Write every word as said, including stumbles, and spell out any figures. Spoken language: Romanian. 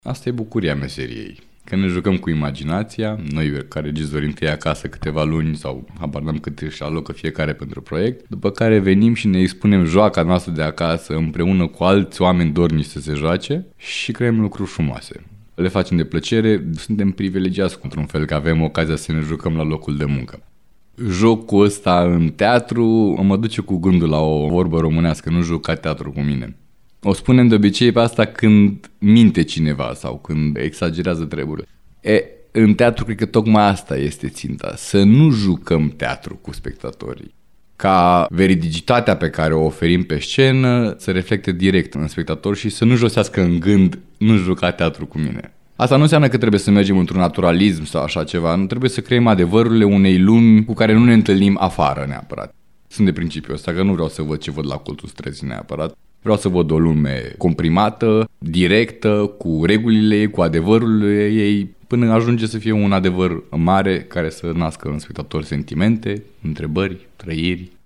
Asta e bucuria meseriei. Că ne jucăm cu imaginația, noi care regizorii întâi acasă câteva luni sau habar n-am cât își alocă fiecare pentru proiect, după care venim și ne expunem joaca noastră de acasă împreună cu alți oameni dornici să se joace și creăm lucruri frumoase. Le facem de plăcere, suntem privilegiați într-un fel că avem ocazia să ne jucăm la locul de muncă. Jocul ăsta în teatru mă duce cu gândul la o vorbă românească, nu juca teatru cu mine. O spunem de obicei pe asta când minte cineva sau când exagerează treburile. E, în teatru cred că tocmai asta este ținta, să nu jucăm teatru cu spectatorii. Ca veridicitatea pe care o oferim pe scenă să reflecte direct în spectator și să nu josească în gând, nu juca teatru cu mine. Asta nu înseamnă că trebuie să mergem într-un naturalism sau așa ceva, nu trebuie să creăm adevărurile unei lumi cu care nu ne întâlnim afară neapărat. Sunt de principiul ăsta că nu vreau să văd ce văd la Cultul Străzii neapărat. Vreau să văd o lume comprimată, directă, cu regulile ei, cu adevărurile ei, până ajunge să fie un adevăr mare care să nască în spectator sentimente, întrebări, trăiri.